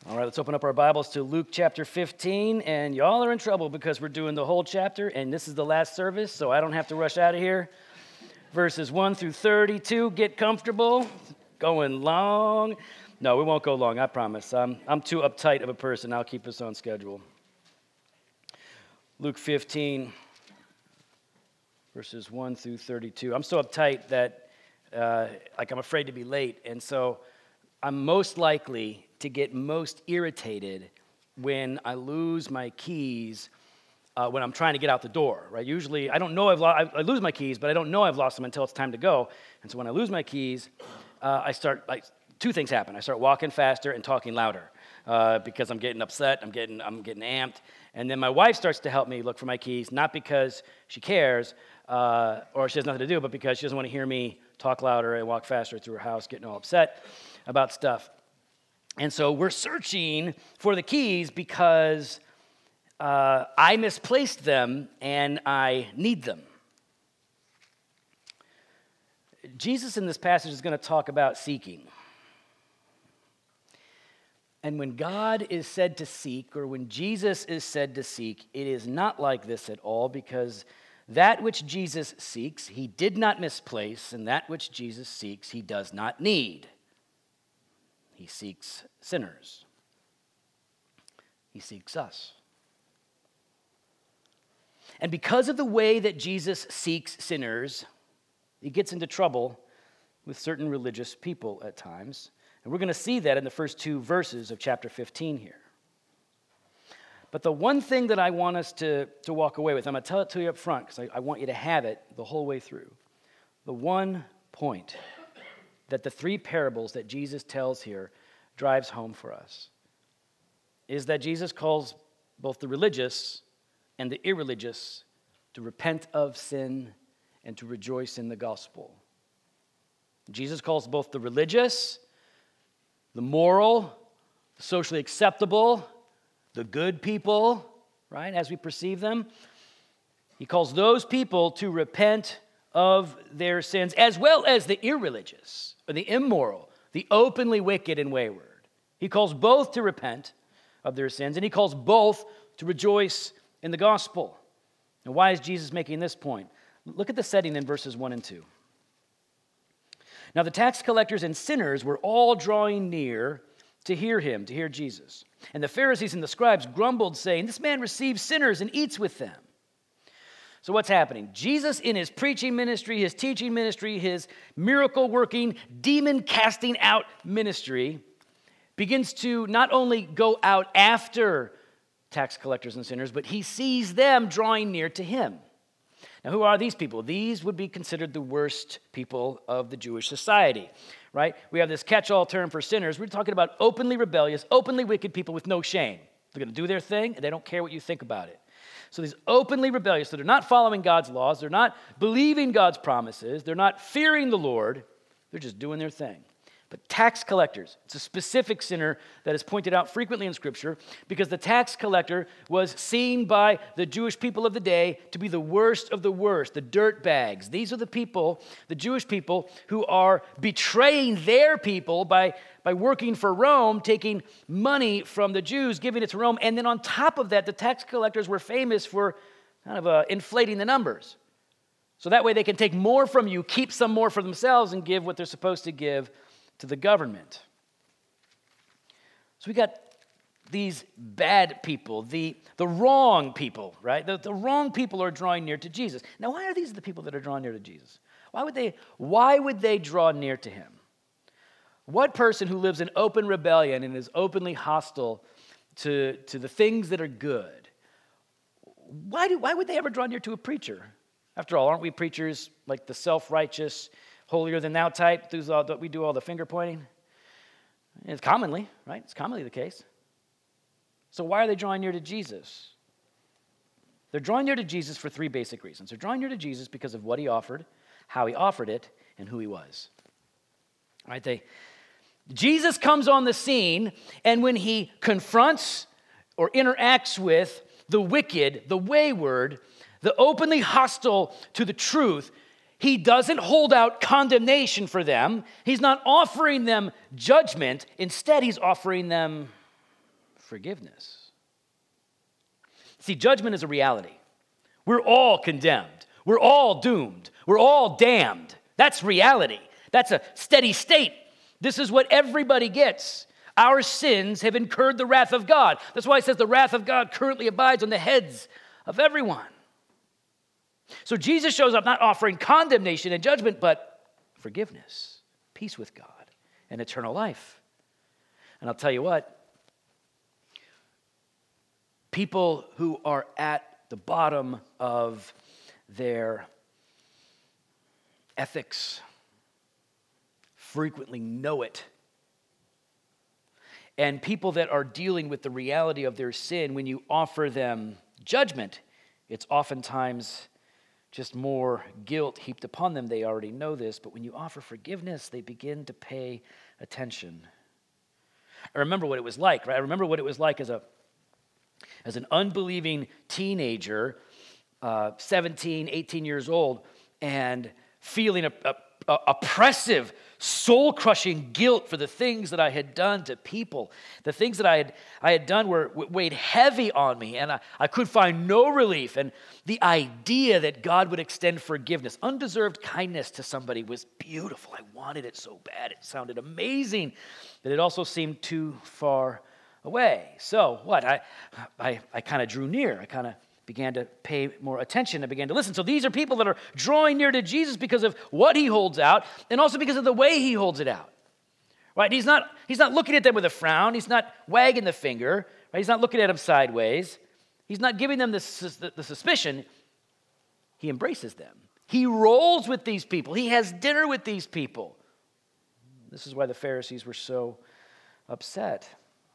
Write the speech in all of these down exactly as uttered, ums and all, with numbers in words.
All right, let's open up our Bibles to Luke chapter fifteen, and y'all are in trouble because we're doing the whole chapter, and this is the last service, so I don't have to rush out of here. Verses one through thirty-two, get comfortable, going long. No, we won't go long, I promise. I'm, I'm too uptight of a person. I'll keep us on schedule. Luke fifteen, verses one through thirty-two. I'm so uptight that uh, like I'm afraid to be late, and so I'm most likely to get most irritated when I lose my keys uh, when I'm trying to get out the door, right? Usually, I don't know I've lo- I, I lose my keys, but I don't know I've lost them until it's time to go. And so when I lose my keys, uh, I start, like, two things happen. I start walking faster and talking louder uh, because I'm getting upset, I'm getting, I'm getting amped. And then my wife starts to help me look for my keys, not because she cares uh, or she has nothing to do, but because she doesn't want to hear me talk louder and walk faster through her house, getting all upset about stuff. And so we're searching for the keys because uh, I misplaced them and I need them. Jesus in this passage is going to talk about seeking. And when God is said to seek, or when Jesus is said to seek, it is not like this at all, because that which Jesus seeks, he did not misplace, and that which Jesus seeks, he does not need. He seeks sinners. He seeks us. And because of the way that Jesus seeks sinners, he gets into trouble with certain religious people at times. And we're going to see that in the first two verses of chapter fifteen here. But the one thing that I want us to, to walk away with, I'm going to tell it to you up front because I, I want you to have it the whole way through. The one point that the three parables that Jesus tells here drives home for us is that Jesus calls both the religious and the irreligious to repent of sin and to rejoice in the gospel. Jesus calls both the religious, the moral, the socially acceptable, the good people, right, as we perceive them. He calls those people to repent of their sins, as well as the irreligious, or the immoral, the openly wicked and wayward. He calls both to repent of their sins, and he calls both to rejoice in the gospel. Now, why is Jesus making this point? Look at the setting in verses one and two. Now, the tax collectors and sinners were all drawing near to hear him, to hear Jesus. And the Pharisees and the scribes grumbled, saying, "This man receives sinners and eats with them." So what's happening? Jesus, in his preaching ministry, his teaching ministry, his miracle-working, demon-casting-out ministry, begins to not only go out after tax collectors and sinners, but he sees them drawing near to him. Now, who are these people? These would be considered the worst people of the Jewish society, right? We have this catch-all term for sinners. We're talking about openly rebellious, openly wicked people with no shame. They're going to do their thing, and they don't care what you think about it. So these openly rebellious, so they're not following God's laws, they're not believing God's promises, they're not fearing the Lord, they're just doing their thing. But tax collectors, it's a specific sinner that is pointed out frequently in Scripture because the tax collector was seen by the Jewish people of the day to be the worst of the worst, the dirt bags. These are the people, the Jewish people, who are betraying their people by, by working for Rome, taking money from the Jews, giving it to Rome. And then on top of that, the tax collectors were famous for kind of uh, inflating the numbers. So that way they can take more from you, keep some more for themselves, and give what they're supposed to give to the government. So we got these bad people, the, the wrong people, right? The, the wrong people are drawing near to Jesus. Now, why are these the people that are drawing near to Jesus? Why would they, why would they draw near to him? What person who lives in open rebellion and is openly hostile to, to the things that are good, why, do, why would they ever draw near to a preacher? After all, aren't we preachers like the self-righteous, holier-than-thou type, we do all the finger pointing? It's commonly, right? It's commonly the case. So why are they drawing near to Jesus? They're drawing near to Jesus for three basic reasons. They're drawing near to Jesus because of what he offered, how he offered it, and who he was. All right, they, Jesus comes on the scene, and when he confronts or interacts with the wicked, the wayward, the openly hostile to the truth, he doesn't hold out condemnation for them. He's not offering them judgment. Instead, he's offering them forgiveness. See, judgment is a reality. We're all condemned. We're all doomed. We're all damned. That's reality. That's a steady state. This is what everybody gets. Our sins have incurred the wrath of God. That's why it says the wrath of God currently abides on the heads of everyone. So Jesus shows up not offering condemnation and judgment, but forgiveness, peace with God, and eternal life. And I'll tell you what, people who are at the bottom of their ethics frequently know it. And people that are dealing with the reality of their sin, when you offer them judgment, it's oftentimes just more guilt heaped upon them. They already know this, but when you offer forgiveness, they begin to pay attention. I remember what it was like, right? I remember what it was like as a as an unbelieving teenager, uh, seventeen, eighteen years old, and feeling a, a, a oppressive, soul-crushing guilt for the things that I had done to people. The things that I had I had done were weighed heavy on me, and I, I could find no relief. And the idea that God would extend forgiveness, undeserved kindness to somebody was beautiful. I wanted it so bad. It sounded amazing, but it also seemed too far away. So what? I I, I kind of drew near. I kind of began to pay more attention. I began to listen. So these are people that are drawing near to Jesus because of what he holds out and also because of the way he holds it out. Right? He's not, he's not looking at them with a frown. He's not wagging the finger. Right? He's not looking at them sideways. He's not giving them the, the, the suspicion. He embraces them. He rolls with these people. He has dinner with these people. This is why the Pharisees were so upset.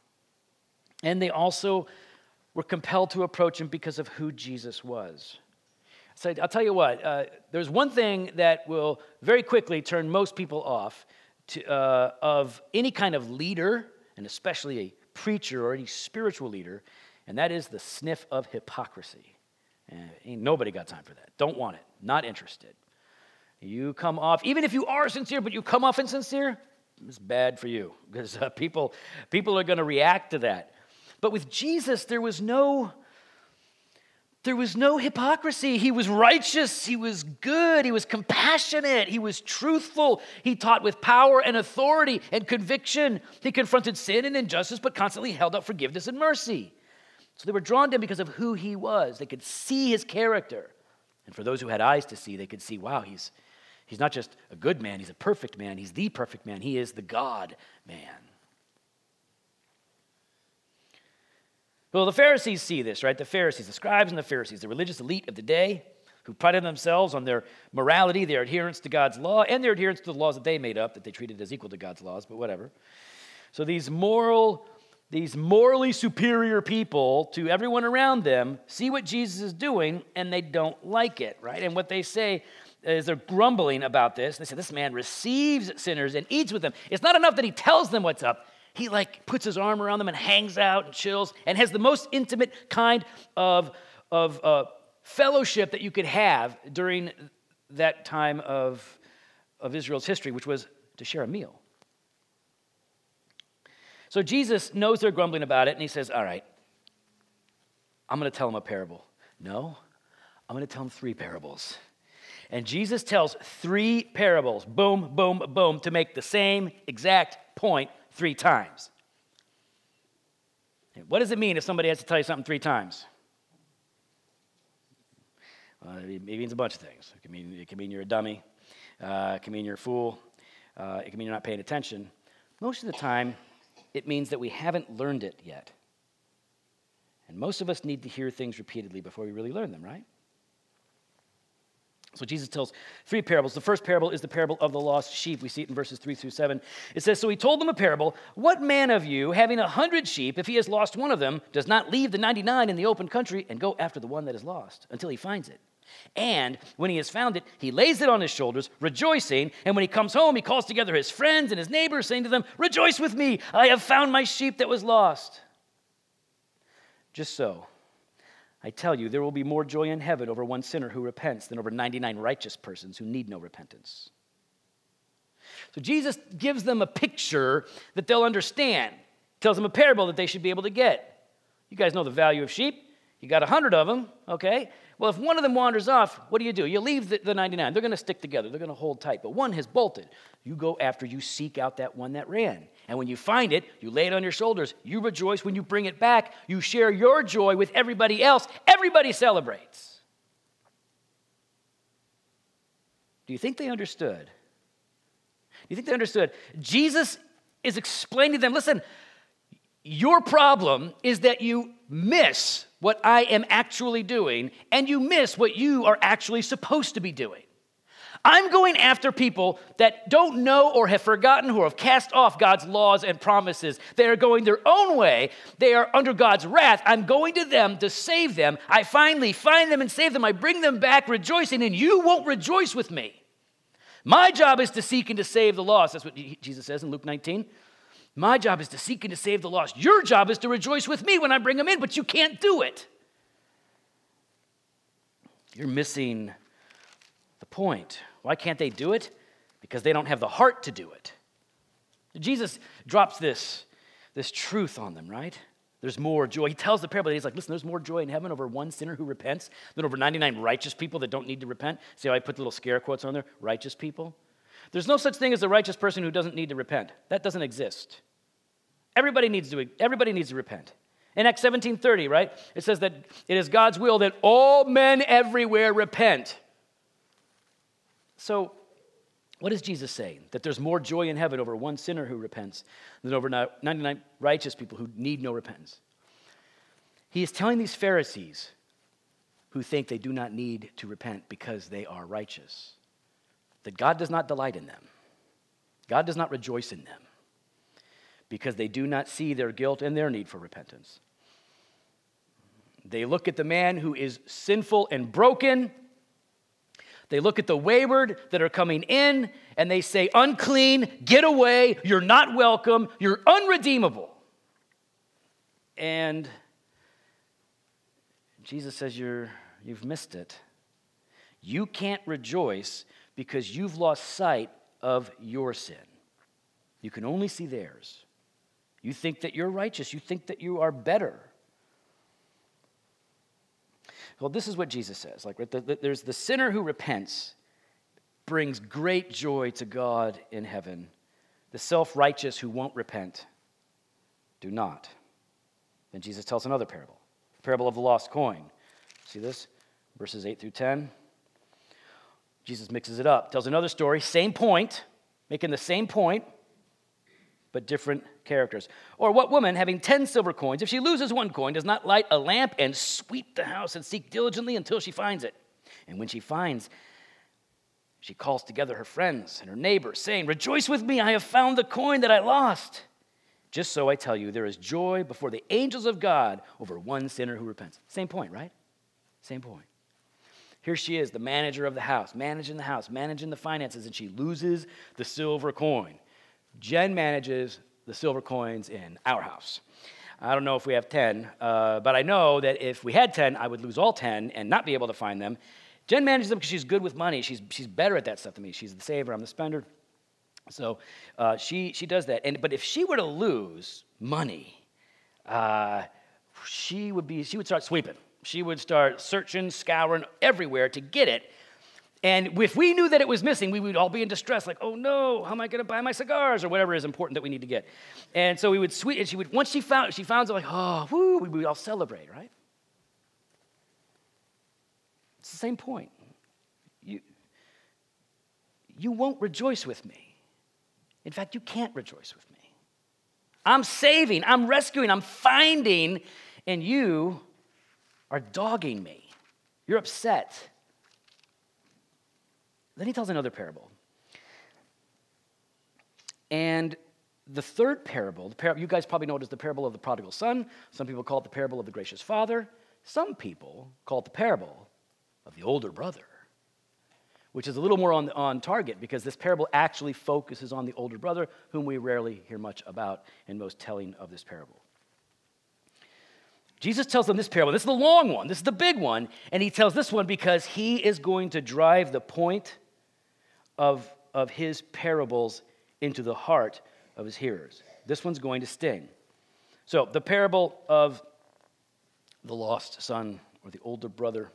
And they also were compelled to approach him because of who Jesus was. So I'll tell you what, uh, there's one thing that will very quickly turn most people off to, uh, of any kind of leader, and especially a preacher or any spiritual leader, and that is the sniff of hypocrisy. And ain't nobody got time for that. Don't want it. Not interested. You come off, even if you are sincere, but you come off insincere, it's bad for you because uh, people, people are going to react to that. But with Jesus, there was no, there was no hypocrisy. He was righteous. He was good. He was compassionate. He was truthful. He taught with power and authority and conviction. He confronted sin and injustice, but constantly held out forgiveness and mercy. So they were drawn to him because of who he was. They could see his character. And for those who had eyes to see, they could see, wow, he's, he's not just a good man. He's a perfect man. He's the perfect man. He is the God man. Well, the Pharisees see this, right? The Pharisees, the scribes and the Pharisees, the religious elite of the day who prided themselves on their morality, their adherence to God's law, and their adherence to the laws that they made up, that they treated as equal to God's laws, but whatever. So these moral, these morally superior people to everyone around them see what Jesus is doing, and they don't like it, right? And what they say is they're grumbling about this. They say, this man receives sinners and eats with them. It's not enough that he tells them what's up. He like puts his arm around them and hangs out and chills and has the most intimate kind of, of uh, fellowship that you could have during that time of, of Israel's history, which was to share a meal. So Jesus knows they're grumbling about it, and he says, all right, I'm going to tell them a parable. No, I'm going to tell them three parables. And Jesus tells three parables, boom, boom, boom, to make the same exact point three times. What does it mean if somebody has to tell you something three times? Well, it means a bunch of things. It can mean, it can mean you're a dummy. Uh, it can mean you're a fool. Uh, it can mean you're not paying attention. Most of the time, it means that we haven't learned it yet. And most of us need to hear things repeatedly before we really learn them, right? So Jesus tells three parables. The first parable is the parable of the lost sheep. We see it in verses three through seven. It says, so he told them a parable. What man of you, having a hundred sheep, if he has lost one of them, does not leave the ninety-nine in the open country and go after the one that is lost until he finds it? And when he has found it, he lays it on his shoulders, rejoicing. And when he comes home, he calls together his friends and his neighbors, saying to them, rejoice with me, I have found my sheep that was lost. Just so, I tell you, there will be more joy in heaven over one sinner who repents than over ninety-nine righteous persons who need no repentance. So Jesus gives them a picture that they'll understand. Tells them a parable that they should be able to get. You guys know the value of sheep. You got a hundred of them, okay? Well, if one of them wanders off, what do you do? You leave the, the ninety-nine. They're going to stick together. They're going to hold tight. But one has bolted. You go after, you seek out that one that ran. And when you find it, you lay it on your shoulders. You rejoice when you bring it back. You share your joy with everybody else. Everybody celebrates. Do you think they understood? Do you think they understood? Jesus is explaining to them, listen, your problem is that you miss what I am actually doing, and you miss what you are actually supposed to be doing. I'm going after people that don't know or have forgotten or have cast off God's laws and promises. They are going their own way. They are under God's wrath. I'm going to them to save them. I finally find them and save them. I bring them back rejoicing, and you won't rejoice with me. My job is to seek and to save the lost. That's what Jesus says in Luke nineteen. My job is to seek and to save the lost. Your job is to rejoice with me when I bring them in, but you can't do it. You're missing the point. Why can't they do it? Because they don't have the heart to do it. Jesus drops this, this truth on them, right? There's more joy. He tells the parable, he's like, listen, there's more joy in heaven over one sinner who repents than over ninety-nine righteous people that don't need to repent. See how I put little scare quotes on there? Righteous people. There's no such thing as a righteous person who doesn't need to repent. That doesn't exist. Everybody needs to, everybody needs to repent. In Acts seventeen thirty, right, it says that it is God's will that all men everywhere repent. So, what is Jesus saying? That there's more joy in heaven over one sinner who repents than over ninety-nine righteous people who need no repentance. He is telling these Pharisees who think they do not need to repent because they are righteous, that God does not delight in them. God does not rejoice in them because they do not see their guilt and their need for repentance. They look at the man who is sinful and broken. They look at the wayward that are coming in, and they say, unclean, get away, you're not welcome, you're unredeemable. And Jesus says, you're, you've missed it. You can't rejoice because you've lost sight of your sin. You can only see theirs. You think that you're righteous. You think that you are better. Well, this is what Jesus says. Like, right, the, the, there's the sinner who repents, brings great joy to God in heaven. The self-righteous who won't repent do not. Then Jesus tells another parable, the parable of the lost coin. See this? Verses eight through ten. Jesus mixes it up, tells another story, same point, making the same point, but different characters. Or what woman, having ten silver coins, if she loses one coin, does not light a lamp and sweep the house and seek diligently until she finds it? And when she finds, she calls together her friends and her neighbors, saying, rejoice with me, I have found the coin that I lost. Just so I tell you, there is joy before the angels of God over one sinner who repents. Same point, right? Same point. Here she is, the manager of the house, managing the house, managing the finances, and she loses the silver coin. Jen manages the silver coins in our house. I don't know if we have ten, uh, but I know that if we had ten, I would lose all ten and not be able to find them. Jen manages them because she's good with money. She's she's better at that stuff than me. She's the saver, I'm the spender. So uh, she she does that. And but if she were to lose money, uh, she would be she would start sweeping. She would start searching, scouring everywhere to get it. And if we knew that it was missing, we would all be in distress, like, oh no, how am I going to buy my cigars or whatever is important that we need to get. And so we would sweep, and she would, once she found, she found it, like, oh, woo, we would all celebrate, right? It's the same point. You, you won't rejoice with me. In fact, you can't rejoice with me. I'm saving, I'm rescuing, I'm finding, and you are dogging me. You're upset. Then he tells another parable. And the third parable, the parable, you guys probably know it as the parable of the prodigal son. Some people call it the parable of the gracious father. Some people call it the parable of the older brother, which is a little more on, on target because this parable actually focuses on the older brother, whom we rarely hear much about in most telling of this parable. Jesus tells them this parable. This is the long one. This is the big one. And he tells this one because he is going to drive the point Of, of his parables into the heart of his hearers. This one's going to sting. So, the parable of the lost son or the older brother.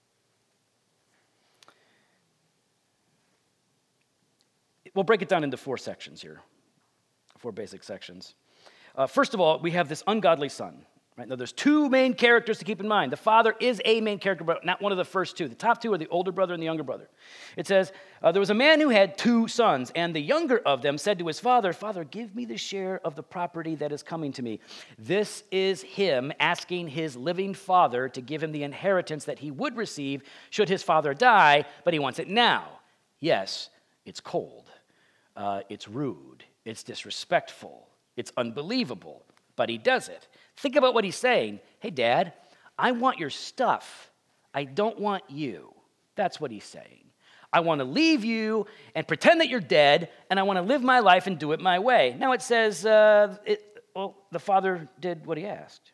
We'll break it down into four sections here, four basic sections. Uh, first of all, we have this ungodly son. Right? Now, there's two main characters to keep in mind. The father is a main character, but not one of the first two. The top two are the older brother and the younger brother. It says, uh, there was a man who had two sons, and the younger of them said to his father, Father, give me the share of the property that is coming to me. This is him asking his living father to give him the inheritance that he would receive should his father die, but he wants it now. Yes, it's cold. Uh, it's rude. It's disrespectful. It's unbelievable, but he does it. Think about what he's saying. Hey, Dad, I want your stuff. I don't want you. That's what he's saying. I want to leave you and pretend that you're dead, and I want to live my life and do it my way. Now it says, uh, it, well, the father did what he asked.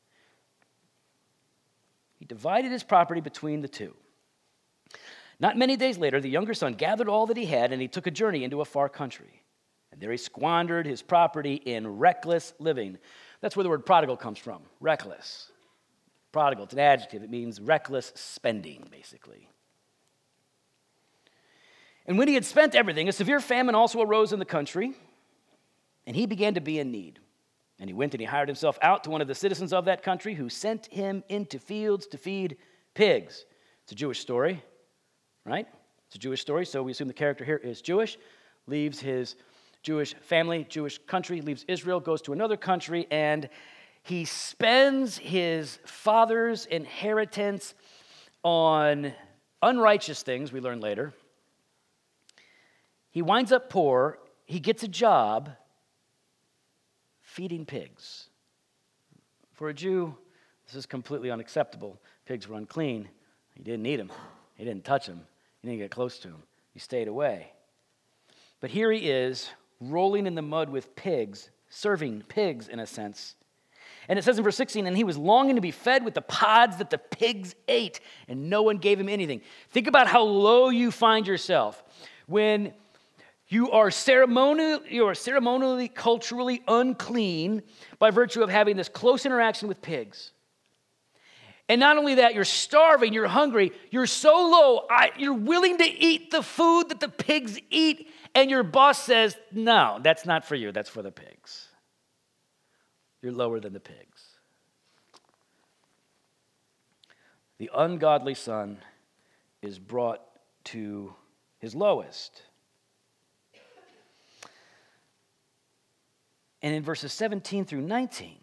He divided his property between the two. Not many days later, the younger son gathered all that he had, and he took a journey into a far country. And there he squandered his property in reckless living. That's where the word prodigal comes from, reckless. Prodigal, it's an adjective. It means reckless spending, basically. And when he had spent everything, a severe famine also arose in the country, and he began to be in need. And he went and he hired himself out to one of the citizens of that country, who sent him into fields to feed pigs. It's a Jewish story, right? It's a Jewish story, so we assume the character here is Jewish, leaves his Jewish family, Jewish country, leaves Israel, goes to another country, and he spends his father's inheritance on unrighteous things, we learn later. He winds up poor. He gets a job feeding pigs. For a Jew, this is completely unacceptable. Pigs were unclean. He didn't eat them. He didn't touch them. He didn't get close to them. He stayed away. But here he is, rolling in the mud with pigs, serving pigs in a sense. And it says in verse sixteen, and he was longing to be fed with the pods that the pigs ate, and no one gave him anything. Think about how low you find yourself when you are ceremonially, you are ceremonially, culturally unclean by virtue of having this close interaction with pigs. And not only that, you're starving, you're hungry, you're so low, I, you're willing to eat the food that the pigs eat, and your boss says, no, that's not for you, that's for the pigs. You're lower than the pigs. The ungodly son is brought to his lowest. And in verses seventeen through nineteen,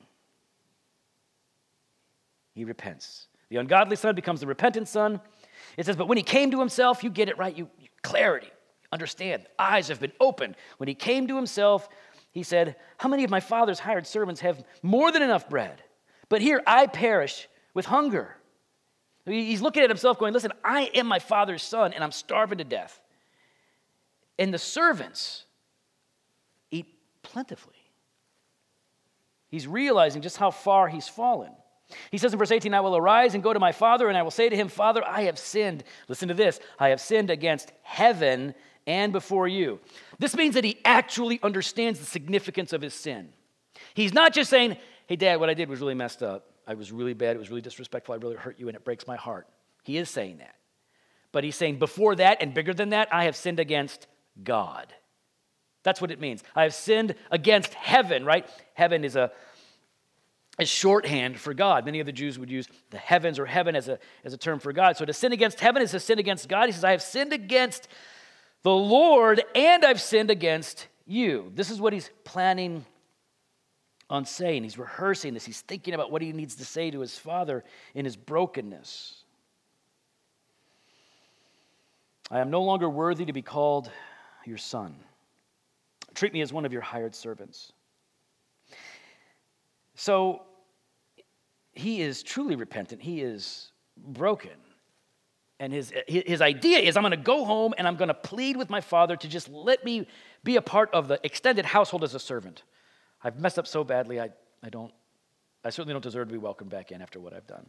he repents. The ungodly son becomes the repentant son. It says, but when he came to himself, you get it right, you, you clarity, understand, eyes have been opened. When he came to himself, he said, how many of my father's hired servants have more than enough bread? But here I perish with hunger. He's looking at himself going, listen, I am my father's son, and I'm starving to death. And the servants eat plentifully. He's realizing just how far he's fallen. He says in verse eighteen, I will arise and go to my father, and I will say to him, Father, I have sinned. Listen to this. I have sinned against heaven and before you. This means that he actually understands the significance of his sin. He's not just saying, hey, Dad, what I did was really messed up. I was really bad. It was really disrespectful. I really hurt you, and it breaks my heart. He is saying that. But he's saying before that and bigger than that, I have sinned against God. That's what it means. I have sinned against heaven, right? Heaven is a is shorthand for God. Many of the Jews would use the heavens or heaven as a, as a term for God. So to sin against heaven is to sin against God. He says, I have sinned against the Lord, and I've sinned against you. This is what he's planning on saying. He's rehearsing this. He's thinking about what he needs to say to his father in his brokenness. I am no longer worthy to be called your son. Treat me as one of your hired servants. So he is truly repentant. He is broken. And his, his idea is, I'm going to go home and I'm going to plead with my father to just let me be a part of the extended household as a servant. I've messed up so badly, I, I don't, I certainly don't deserve to be welcomed back in after what I've done.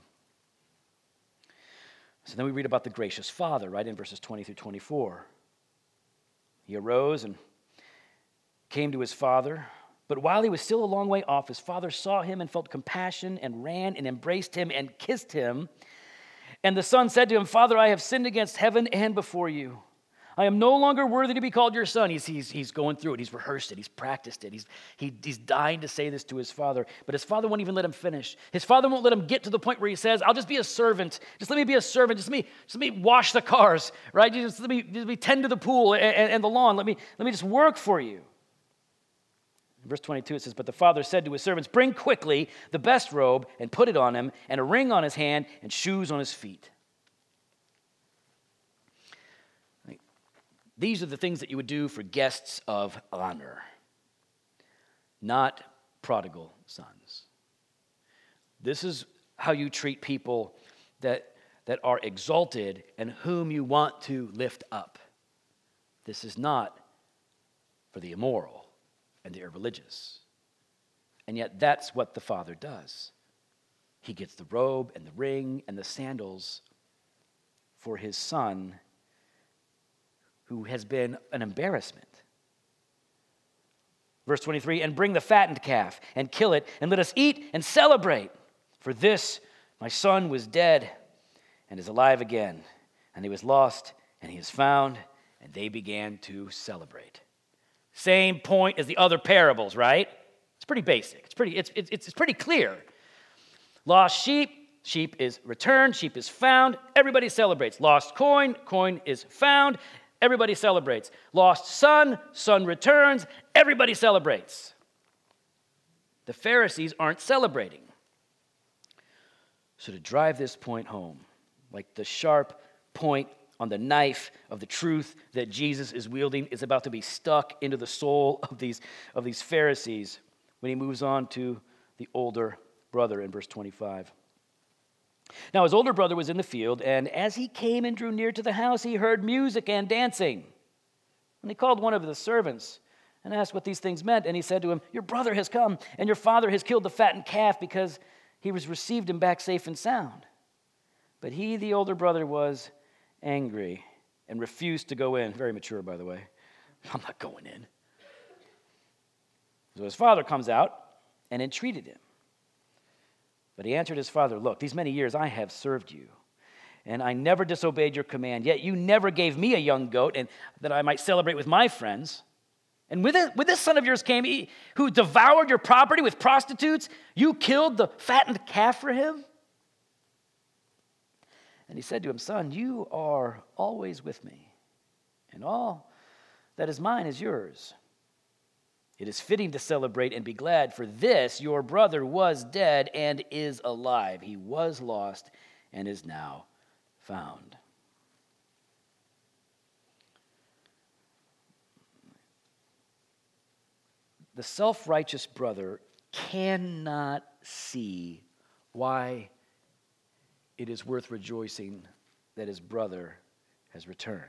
So then we read about the gracious father, right, in verses twenty through twenty-four. He arose and came to his father. But while he was still a long way off, his father saw him and felt compassion and ran and embraced him and kissed him. And the son said to him, Father, I have sinned against heaven and before you. I am no longer worthy to be called your son. He's, he's, he's going through it. He's rehearsed it. He's practiced it. He's, he, he's dying to say this to his father. But his father won't even let him finish. His father won't let him get to the point where he says, I'll just be a servant. Just let me be a servant. Just let me, just let me wash the cars, right? Just let me, just let me tend to the pool and, and, and the lawn. Let me, let me just work for you. In verse twenty-two, it says, But the father said to his servants, Bring quickly the best robe and put it on him, and a ring on his hand and shoes on his feet. These are the things that you would do for guests of honor, not prodigal sons. This is how you treat people that, that are exalted and whom you want to lift up. This is not for the immoral and the irreligious. And yet that's what the father does. He gets the robe and the ring and the sandals for his son, who has been an embarrassment. Verse twenty-three, and bring the fattened calf and kill it, and let us eat and celebrate. For this my son was dead and is alive again, and he was lost and he is found, and they began to celebrate. Same point as the other parables, right? It's pretty basic. It's pretty, it's, it's, it's pretty clear. Lost sheep, sheep is returned, sheep is found, everybody celebrates. Lost coin, coin is found, everybody celebrates. Lost son, son returns, everybody celebrates. The Pharisees aren't celebrating. So to drive this point home, like the sharp point on the knife of the truth that Jesus is wielding is about to be stuck into the soul of these, of these Pharisees when he moves on to the older brother in verse twenty-five. Now his older brother was in the field, and as he came and drew near to the house, he heard music and dancing. And he called one of the servants and asked what these things meant. And he said to him, Your brother has come, and your father has killed the fattened calf because he was received him back safe and sound. But he, the older brother, was angry and refused to go in. Very mature, by the way. I'm not going in. So his father comes out and entreated him. But he answered his father, Look, these many years I have served you, and I never disobeyed your command, yet you never gave me a young goat and that I might celebrate with my friends. And with, it, with this son of yours came, he, who devoured your property with prostitutes, you killed the fattened calf for him? And he said to him, Son, you are always with me, and all that is mine is yours. It is fitting to celebrate and be glad, for this your brother was dead and is alive. He was lost and is now found. The self-righteous brother cannot see why it is worth rejoicing that his brother has returned.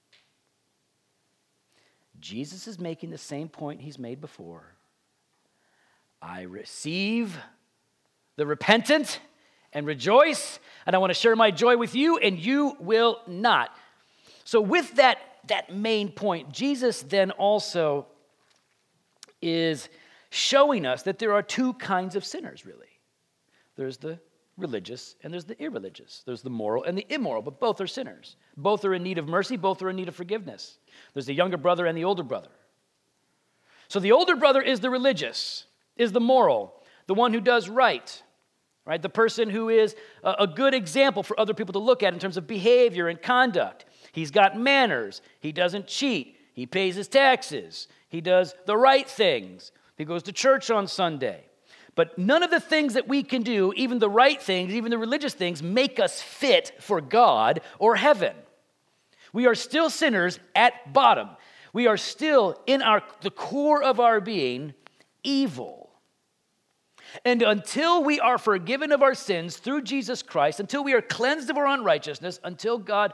Jesus is making the same point he's made before. I receive the repentant and rejoice, and I want to share my joy with you, and you will not. So with that, that main point, Jesus then also is showing us that there are two kinds of sinners, really. There's the religious and there's the irreligious. There's the moral and the immoral, but both are sinners. Both are in need of mercy, both are in need of forgiveness. There's the younger brother and the older brother. So the older brother is the religious, is the moral, the one who does right, right? The person who is a, a good example for other people to look at in terms of behavior and conduct. He's got manners. He doesn't cheat. He pays his taxes. He does the right things. He goes to church on Sunday. But none of the things that we can do, even the right things, even the religious things, make us fit for God or heaven. We are still sinners at bottom. We are still, in our the core of our being, evil. And until we are forgiven of our sins through Jesus Christ, until we are cleansed of our unrighteousness, until God,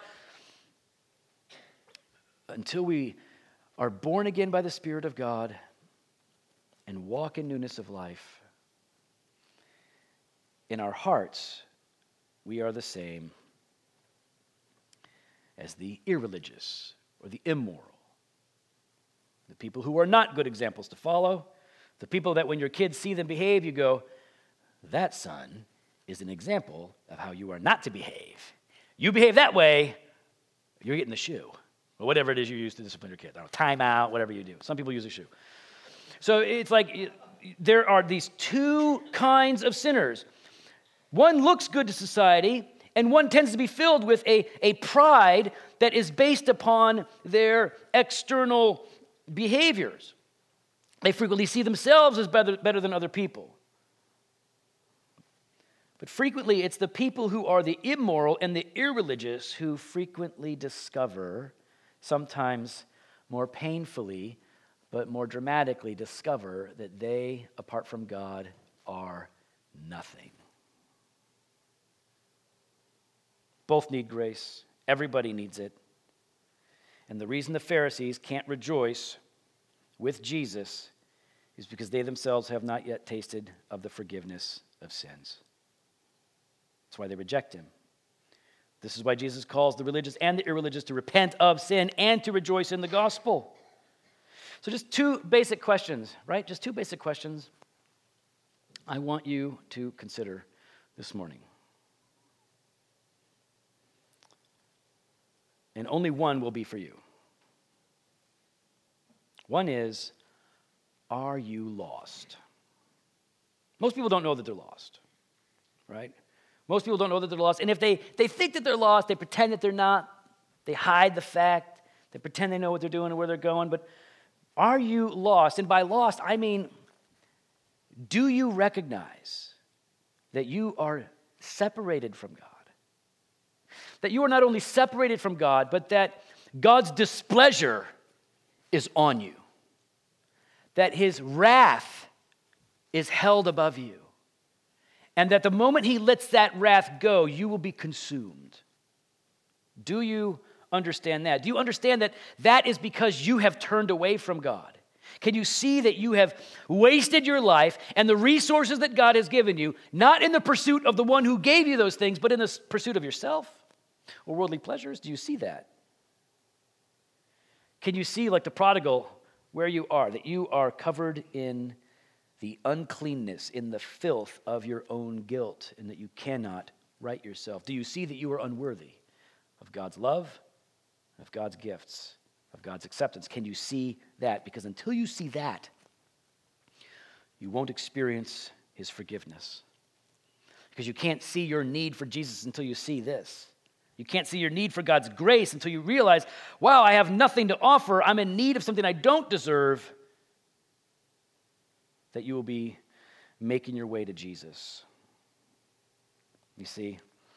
until we are born again by the Spirit of God and walk in newness of life, in our hearts, we are the same as the irreligious or the immoral, the people who are not good examples to follow, The people that when your kids see them behave, you go, that son is an example of how you are not to behave. You behave that way, you're getting the shoe. Or whatever it is you use to discipline your kids. I don't know, time out, whatever you do. Some people use a shoe. So it's like there are these two kinds of sinners. One looks good to society, and one tends to be filled with a, a pride that is based upon their external behaviors. They frequently see themselves as better, better than other people. But frequently, it's the people who are the immoral and the irreligious who frequently discover, sometimes more painfully, but more dramatically discover that they, apart from God, are nothing. Both need grace. Everybody needs it. And the reason the Pharisees can't rejoice with Jesus is because they themselves have not yet tasted of the forgiveness of sins. That's why they reject him. This is why Jesus calls the religious and the irreligious to repent of sin and to rejoice in the gospel. So just two basic questions, right? Just two basic questions I want you to consider this morning. And only one will be for you. One is, are you lost? Most people don't know that they're lost, right? Most people don't know that they're lost. And if they, they think that they're lost, they pretend that they're not. They hide the fact. They pretend they know what they're doing and where they're going. But are you lost? And by lost, I mean, do you recognize that you are separated from God? That you are not only separated from God, but that God's displeasure is on you. That his wrath is held above you. And that the moment he lets that wrath go, you will be consumed. Do you understand that? Do you understand that that is because you have turned away from God? Can you see that you have wasted your life and the resources that God has given you, not in the pursuit of the one who gave you those things, but in the pursuit of yourself or worldly pleasures? Do you see that? Can you see, like the prodigal, where you are, that you are covered in the uncleanness, in the filth of your own guilt, and that you cannot right yourself? Do you see that you are unworthy of God's love, of God's gifts, of God's acceptance? Can you see that? Because until you see that, you won't experience his forgiveness. Because you can't see your need for Jesus until you see this. You can't see your need for God's grace until you realize, wow, I have nothing to offer. I'm in need of something I don't deserve. That you will be making your way to Jesus. You see,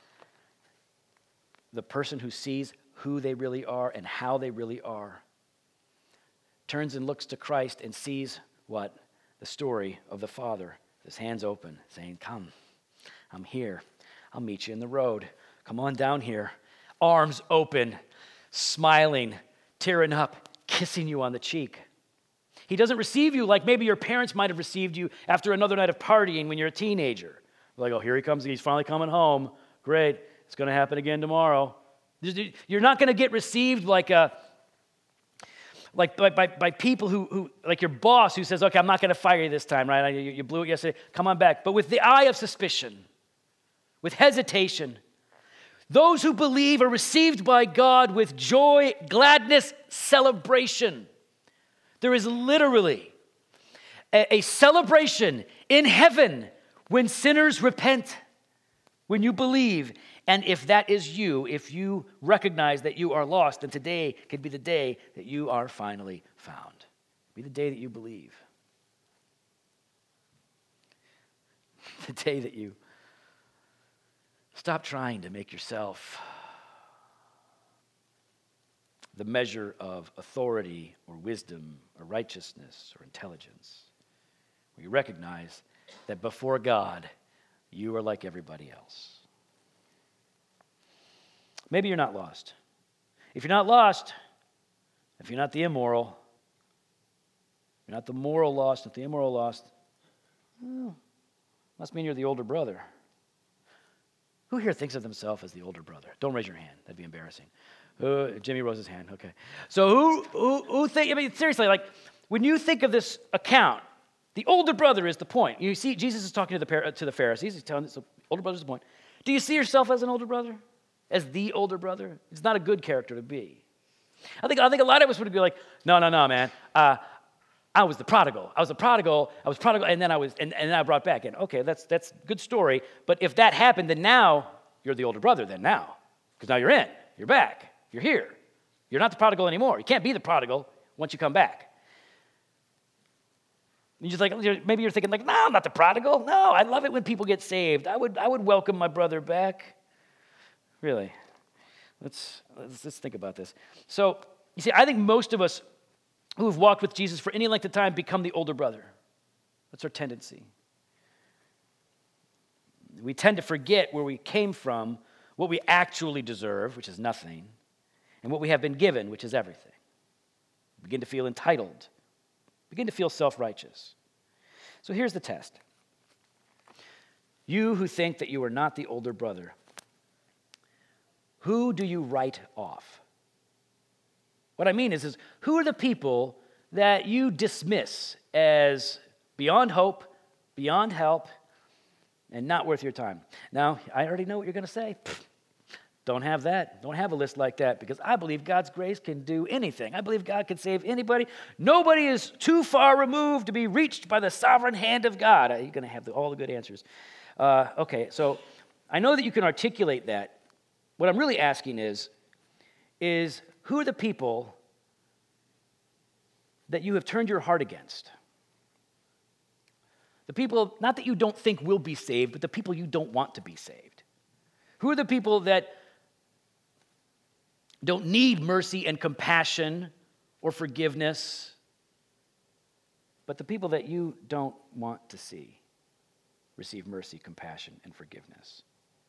the person who sees who they really are and how they really are turns and looks to Christ and sees what? The story of the Father, his hands open, saying, come, I'm here. I'll meet you in the road. Come on down here. Arms open, smiling, tearing up, kissing you on the cheek. He doesn't receive you like maybe your parents might have received you after another night of partying when you're a teenager. Like, oh, here he comes. He's finally coming home. Great. It's going to happen again tomorrow. You're not going to get received like a, like by, by, by people who, who, like your boss who says, okay, I'm not going to fire you this time, right? You, you blew it yesterday. Come on back. But with the eye of suspicion, with hesitation. Those who believe are received by God with joy, gladness, celebration. There is literally a, a celebration in heaven when sinners repent, when you believe. And if that is you, if you recognize that you are lost, then today could be the day that you are finally found. Be the day that you believe. The day that you stop trying to make yourself the measure of authority or wisdom or righteousness or intelligence. Where you recognize that before God, you are like everybody else. Maybe you're not lost. If you're not lost, if you're not the immoral, you're not the moral lost, not the immoral lost, well, must mean you're the older brother. Who here thinks of themselves as the older brother? Don't raise your hand. That'd be embarrassing. Uh, Jimmy rose his hand. Okay. So who who who think? I mean, seriously, like when you think of this account, The older brother is the point. You see, Jesus is talking to the, to the Pharisees. He's telling them, the older brother is the point. Do you see yourself as an older brother? As the older brother? It's not a good character to be. I think, I think a lot of us would be like, no, no, no, man. Uh, I was the prodigal. I was the prodigal. I was prodigal, and then I was, and, and then I brought back in. Okay, that's that's a good story. But if that happened, then now you're the older brother. Then now, because now you're in, you're back, you're here. You're not the prodigal anymore. You can't be the prodigal once you come back. You just like maybe you're thinking like, no, I'm not the prodigal. No, I love it when people get saved. I would I would welcome my brother back. Really, let's let's, let's think about this. So you see, I think most of us who have walked with Jesus for any length of time become the older brother. That's our tendency. We tend to forget where we came from, what we actually deserve, which is nothing, and what we have been given, which is everything. We begin to feel entitled, begin to feel self-righteous. So here's the test. You who think that you are not the older brother, who do you write off? What I mean is, is who are the people that you dismiss as beyond hope, beyond help, and not worth your time? Now, I already know what you're going to say. Pfft, don't have that. Don't have a list like that, because I believe God's grace can do anything. I believe God can save anybody. Nobody is too far removed to be reached by the sovereign hand of God. You're going to have the, all the good answers. Uh, okay, so I know that you can articulate that. What I'm really asking is, is who are the people that you have turned your heart against? The people, not that you don't think will be saved, but the people you don't want to be saved. Who are the people that don't need mercy and compassion or forgiveness, but the people that you don't want to see receive mercy, compassion, and forgiveness?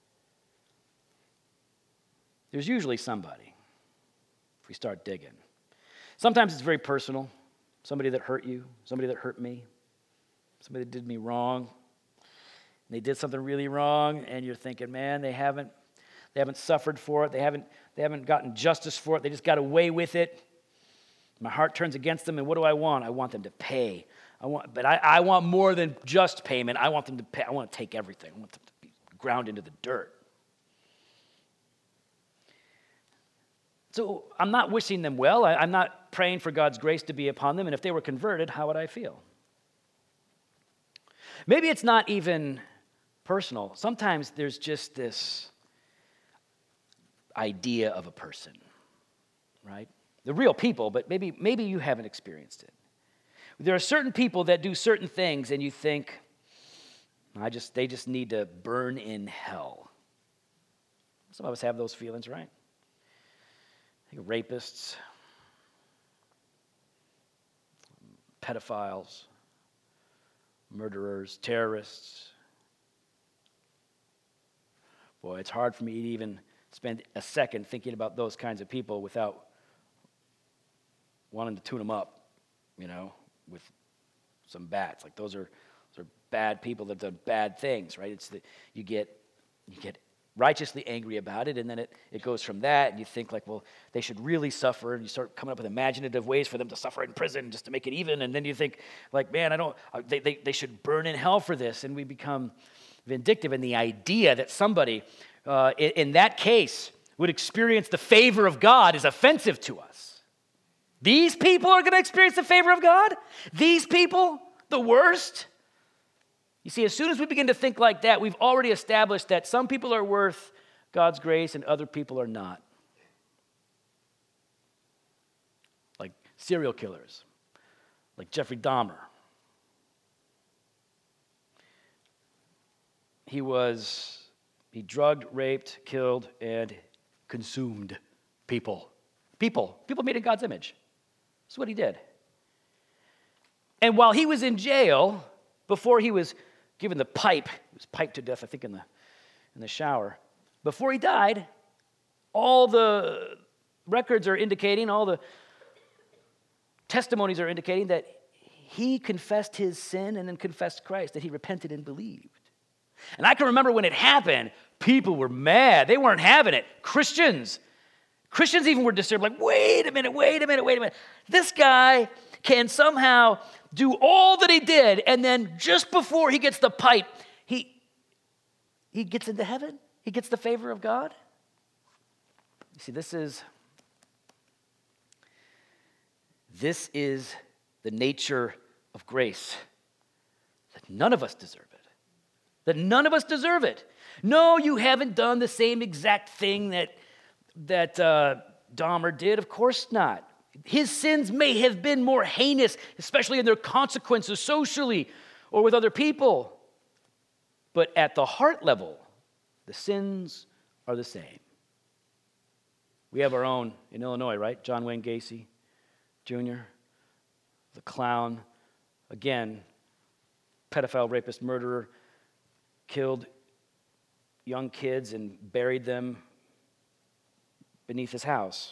There's usually somebody, if we start digging. Sometimes it's very personal. Somebody that hurt you, somebody that hurt me, somebody that did me wrong. And they did something really wrong, and you're thinking, man, they haven't they haven't suffered for it. They haven't they haven't gotten justice for it. They just got away with it. My heart turns against them, and what do I want? I want them to pay. I want, but I, I want more than just payment. I want them to pay. I want to take everything. I want them to be ground into the dirt. So I'm not wishing them well. I, I'm not praying for God's grace to be upon them. And if they were converted, how would I feel? Maybe it's not even personal. Sometimes there's just this idea of a person, right? They're real people, but maybe, maybe you haven't experienced it. There are certain people that do certain things, and you think, I just they just need to burn in hell. Some of us have those feelings, right? I think rapists, pedophiles, murderers, terrorists. Boy, it's hard for me to even spend a second thinking about those kinds of people without wanting to tune them up, you know, with some bats. Like those are those are bad people that have done bad things, right? It's that you get you get righteously angry about it, and then it, it goes from that, and you think like, well, they should really suffer, and you start coming up with imaginative ways for them to suffer in prison just to make it even, and then you think like, man, I don't, they, they, they should burn in hell for this, and we become vindictive, and the idea that somebody uh, in, in that case would experience the favor of God is offensive to us. These people are going to experience the favor of God? These people, the worst? You see, as soon as we begin to think like that, we've already established that some people are worth God's grace and other people are not. Like serial killers, like Jeffrey Dahmer. He was, he drugged, raped, killed, and consumed people. People. People made in God's image. That's what he did. And while he was in jail, before he was given the pipe, he was piped to death, I think, in the in the shower. Before he died, all the records are indicating, all the testimonies are indicating that he confessed his sin and then confessed Christ, that he repented and believed. And I can remember when it happened, people were mad. They weren't having it. Christians, Christians even were disturbed, like, wait a minute, wait a minute, wait a minute. This guy can somehow do all that he did, and then just before he gets the pipe, he, he gets into heaven? He gets the favor of God? You see, this is, this is the nature of grace, that none of us deserve it. That none of us deserve it. No, you haven't done the same exact thing that, that uh, Dahmer did. Of course not. His sins may have been more heinous, especially in their consequences socially or with other people. But at the heart level, the sins are the same. We have our own in Illinois, right? John Wayne Gacy Junior, the clown, again, pedophile, rapist, murderer, killed young kids and buried them beneath his house.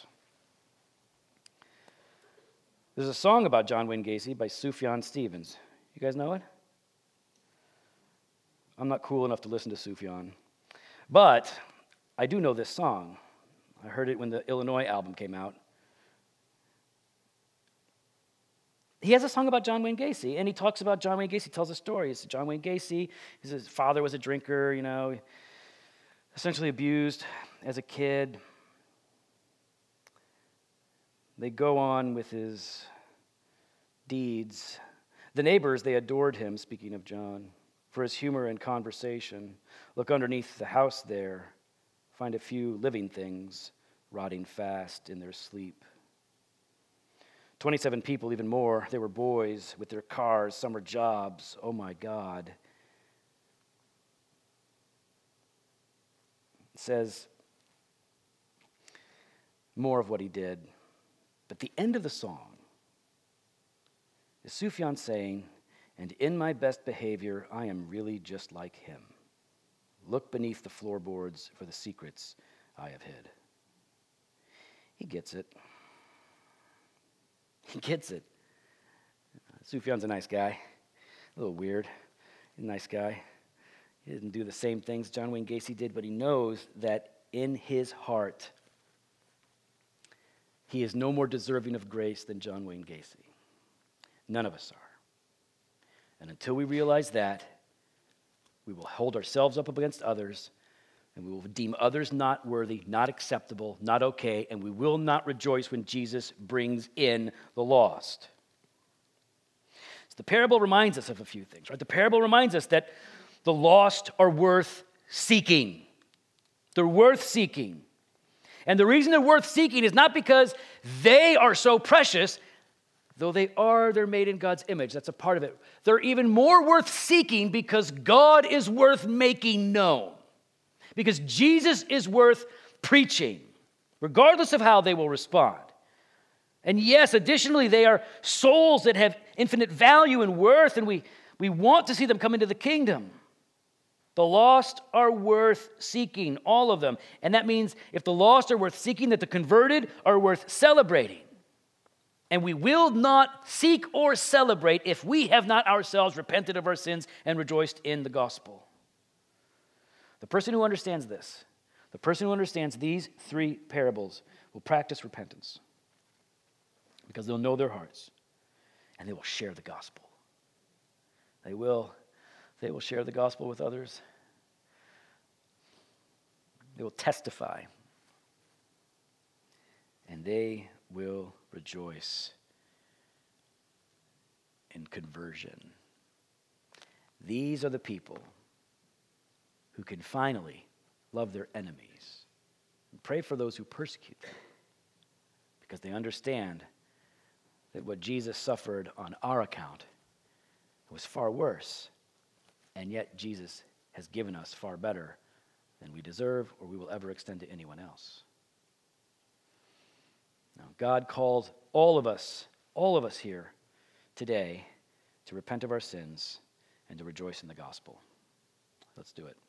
There's a song about John Wayne Gacy by Sufjan Stevens. You guys know it? I'm not cool enough to listen to Sufjan, but I do know this song. I heard it when the Illinois album came out. He has a song about John Wayne Gacy, and he talks about John Wayne Gacy, he tells a story. It's John Wayne Gacy, his father was a drinker, you know, essentially abused as a kid. They go on with his deeds. The neighbors, they adored him, speaking of John, for his humor and conversation. Look underneath the house there, find a few living things rotting fast in their sleep. twenty-seven people, even more. They were boys with their cars, summer jobs. Oh my God. It says more of what he did. But the end of the song is Sufjan saying, and in my best behavior, I am really just like him. Look beneath the floorboards for the secrets I have hid. He gets it. He gets it. Sufjan's a nice guy. A little weird. He's a nice guy. He didn't do the same things John Wayne Gacy did, but he knows that in his heart, he is no more deserving of grace than John Wayne Gacy. None of us are. And until we realize that, we will hold ourselves up against others, and we will deem others not worthy, not acceptable, not okay, and we will not rejoice when Jesus brings in the lost. So the parable reminds us of a few things, right? The parable reminds us that the lost are worth seeking. They're worth seeking. And the reason they're worth seeking is not because they are so precious, though they are, they're made in God's image. That's a part of it. They're even more worth seeking because God is worth making known. Because Jesus is worth preaching, regardless of how they will respond. And yes, additionally, they are souls that have infinite value and worth, and we, we want to see them come into the kingdom. The lost are worth seeking, all of them. And that means if the lost are worth seeking, that the converted are worth celebrating. And we will not seek or celebrate if we have not ourselves repented of our sins and rejoiced in the gospel. The person who understands this, the person who understands these three parables will practice repentance because they'll know their hearts and they will share the gospel. They will, they will share the gospel with others. They will testify and they will rejoice in conversion. These are the people who can finally love their enemies and pray for those who persecute them because they understand that what Jesus suffered on our account was far worse, and yet Jesus has given us far better than we deserve or we will ever extend to anyone else. Now, God calls all of us, all of us here today to repent of our sins and to rejoice in the gospel. Let's do it.